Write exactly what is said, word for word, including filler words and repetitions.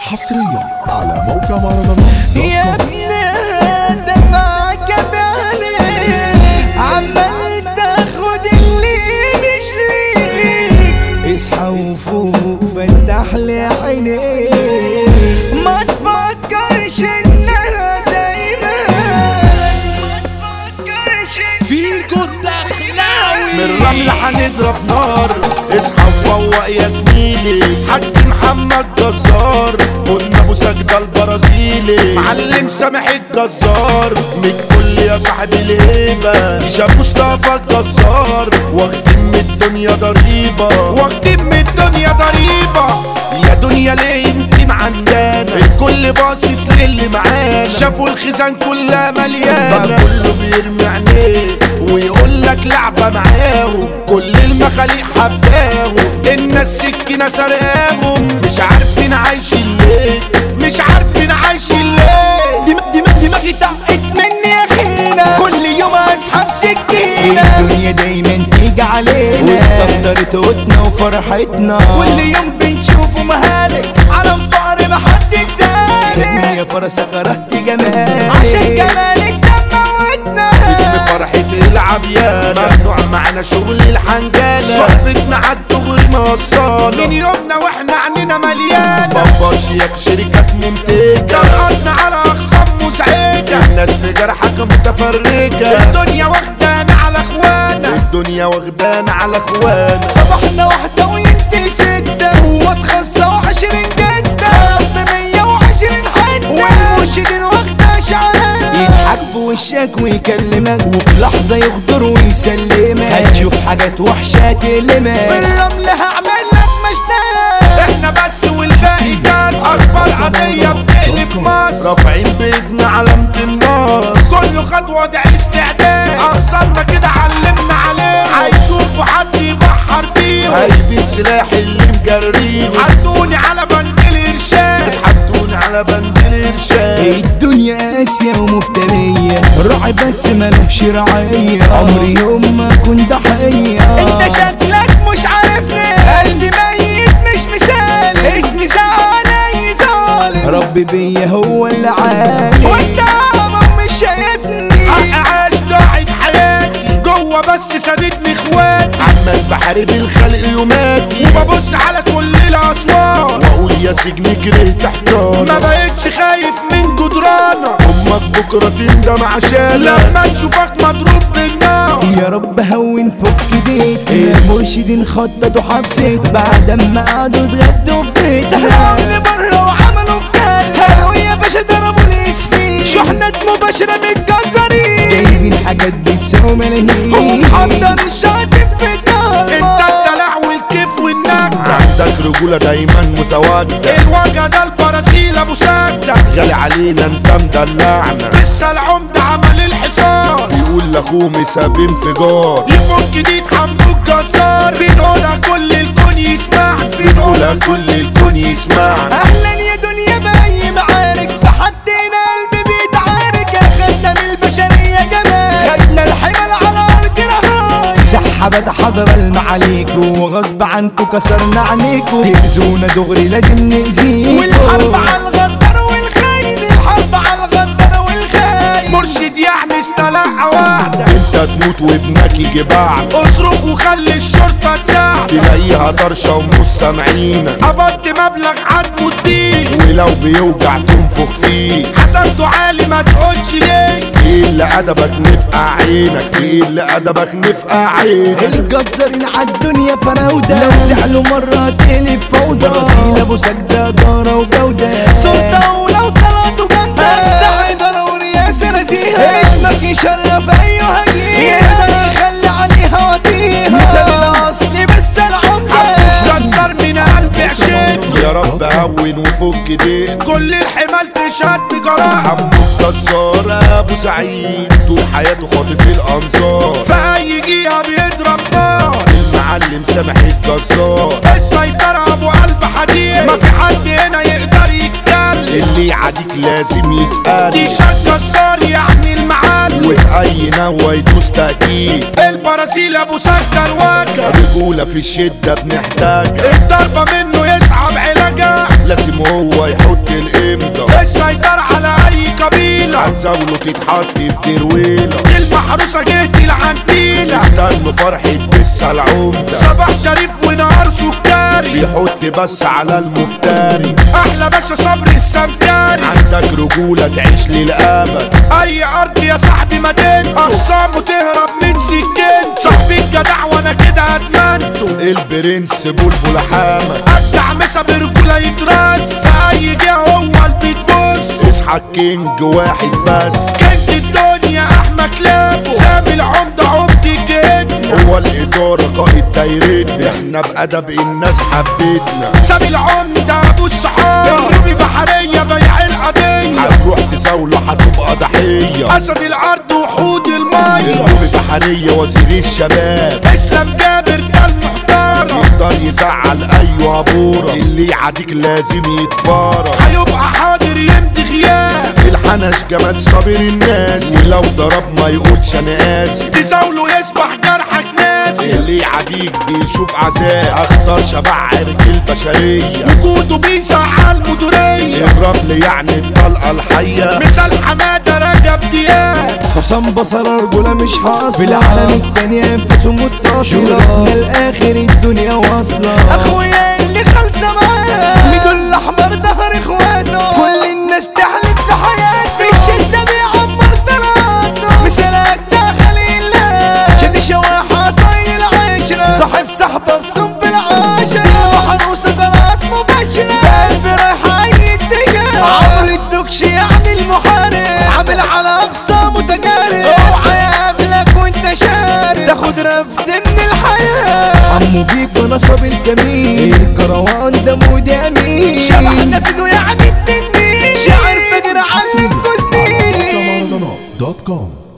حصريا على موقع مهرجانات يا ابني دمعك بالي عمال تاخد اللي مش ليك، اصحى وفوق فتح لي عينيك، ما تفكرش انها دايما، ما تفكرش فيكو الدخلاوي من الرمل هنضرب نار. اصحى وفوق يا زميلي، حاج محمد جزار، قلنا ابو سجدة البرازيلي، معلم سامح الجزار، ميك فل يا صاحب الهيبة، شاب مصطفى الجزار، واخدين من الدنيا ضريبة، واخدين من الدنيا ضريبة. يا دنيا ليه انت معندانا، الكل باصص للي معانا، شافوا الخزان كلها مليانة، كله بيرمي عينيه ويقول لك لعبة معاهم، كل المخاليق حباهم، الناس سكينة سرقاهم، مش عارفين عايشين ليه، مش عارفين عايشين ليه. دماغ دماغ دماغي طقت مني يا خينا، كل يوم اسحب سكينة، الدنيا دايما تيجي علينا واستقدرت قوتنا وفرحتنا، كل يوم بنشوفه مهالك على فقر محدش سالك، يا فرسة كرهت جمالك عشان جمالك دموتنا، اسم فرحة العبيانة، ممنوع معنا شغل الحنجانة، صحبتنا عالدغري موصانا، من يومنا واحنا عنينا مليانة، بابا شياك شركات منتجة، رقصنا على اخصام مزعجة، الناس في جرحك متفرجة، الدنيا واخدانا على اخوانا، الدنيا واخدانا على اخوانا، صباحنا واحدة وينتي ستة، واتخصى وعشرين جدة، بمية وعشرين حتة، والمرشدين واخدة شعرات، يضحك في وشك ويكلمك، وفي لحظة يغدر ويسلمك، هتشوف حاجات وحشة تلمك، في الرمل هعمل لك مشتاق، احنا بس والباقي كاس، اكبر قضية بتقلب مصر، رافعين بايدنا علامة النار، كله خد وضع استعداد، اخصامنا كده علمنا عليه، هيشوفوا حد يبحر بيهم، هيبين سلاح اللي مجريهم، حطوني على بند الارشاد، حطوني على بند الارشاد، الدنيا قاسية ومفترية، راعي بس ملوش رعاية، عمري يوم ما كنت ضحية، انت شكلك مش عارفني، قلبي ميت مش مثال، اسمي زعلان ظالم، ربي بيا هو اللي عالي، وانت مش شايفني، حق عاش ضاعت حياتي، جوه بس ساندني اخواتي، عمال بحارب الخلق يوماتي، وببص على كل الاصوات، واقول يا سجن كرهت احتار، ما بقتش خايف من جدرانة، امك بكرة تندم عشان لما تشوفك مضروب بالنار، يا رب هون فك بيتنا، المرشدين خططوا حبسيت، بعد ما قعدوا اتغدوا في بيتنا، طلعوا بره وعملوا بكال، قالوا يا باشا ضربوا الاسفين، شحنات مباشرة متجزرين، جايبين حاجات بتساوي ملايين، ومحضر الشاطئ في الضلمة، انت الدلع والكيف والنجدة، عندك رجولة دايما متواجدة، الوجه ده البرازيل ابو سجدة، غالي علينا انت مدلعنا، لسه العمدة عمل الحصار، بيقول لاخوه مساب انفجار، يفك دي حمدوك جزار، بنقولها كل الكون يسمعنا، بنقولها كل الكون يسمعنا، اهلا يا دنيا باي معارك، في حدنا قلبي بيتعارك، خدنا من البشرية جمال، خدنا الحمل على ارض رهان، سحبت حضر المعاليك، وغصب عنكو كسرنا عنيكو، تأذونا دغري لازم نأذيكو، والحرب على الغدر والخاين، الحرب على الغدر والخاين، مرشد يعني استلقى واحدة، انت تموت وابنك يجي بعد، اصرخ وخلي الشرطة تساعد، تلاقيها طرشة ومش سامعينك، قبضت مبلغ عدمه الدين، ولو بيوجع تنفخ فيه، حضرته عالي ما تقولش ليه، ايه اللي ادبك نفقع عينك، ايه اللي ادبك نفقع عينك، الجزارين عالدنيا فراودة، لو زعلوا مرة تقلب فوضى، برازيل ابو سجدة دارة وجودة، سلطة ولو طلعتوا جنبك، ده حيدر ورياسة نزيهة، اسمك يشرف ايها جيل، يقدر يخلي عليها وطيها، مثال الاصلي بس العمدة، كسر من قلبي عشان يا رب هون وفك دين، كل الحمال تشهد بجراحة، حمو الجزار ابو سعيد، طول حياته خاطف الانظار، في اي جهة بيضرب نار، المعلم سامح الجزار، السيطرة ابو قلب حديد، ما في حد هنا يقدر يتكلم، اللي يعاديك لازم يتقال، دي شك جزار يعني المعلم، وفي اي نوى يدوس تأكيد، البرازيل ابو سجدة الواجهة، رجولة في الشدة بنحتاجها، الضربة منه يصعب علاجها، لازم هو يحط الامضة. السيطرة على اي قبيلة هتزاوله تتحط في ترويلة. المحروسة جيت العنتيلة استنوا فرحة بس العمدة. صباح شريف ونهار سكري بيحط بس على المفتري. احلى باشا صبري السمكري عندك رجولة تعيش للابد. اي ارض يا صاحبي مدينته اخصامه تهرب من سكين. صاحبي الجدع وانا كده ادمنته. البرنس بلبل حامد ابدع مسا برجولة يترس. اي جه هو البيت بص. اصحى الكينج واحد بس. كينج الدنيا احمد كلابه. سامي العمدة عمدي جدنا. هو الادارة قائد دايرتنا. احنا بادب الناس حبتنا. سامي العمدة ابو الصحاب. الروبي بحرية بيع القضية. هتروح تزاوله هتبقى ضحية. اسد الارض وحوت المية. الروبي بحرية وزير الشباب. اسلام جابر ده المحترم. يقدر يزعل ايوه بورة. اللي يعاديك لازم يتفارق. هيبقى حاضر يمضي غياب. الحنش جمال صابر الناس. ولو ضرب ما يقولش انا اسف. تزاوله يصبح جرحك ناسي. اللي يعاديك بيشوف عذاب. اختار شبع عرق البشرية. وجوده بيزعل مدورية. الرمل يعني الطلقة الحية. مثال حمادة رجب دياب. حسام بصر رجولة مش حاصلة. في العالم التانية انفسه متصلة. للآخر الدنيا واصلة. اخويا اللي خالصة معاه. ميدو الاحمر ظهر اخواته. كل الناس تحلف بحياته. في الشدة بيعبر طلاته. مثالك داخل الله. شد شواحة صايل العشرة. صاحب صاحبه في صنب العاشرة. محروسة طلعت مباشرة. قلبي رايح اي اتجاه. عمرو الدكش يعني المحارب. عامل على اقصى متجارب. اوعى يقابلك وانت شارب. تاخد رفد من الحياة. عمو بيكو نصب الجميل. الكروان ده مودي امين. شبحنا فيجو يعني التنين. شاعر فجر علم كوزنين دوت كوم.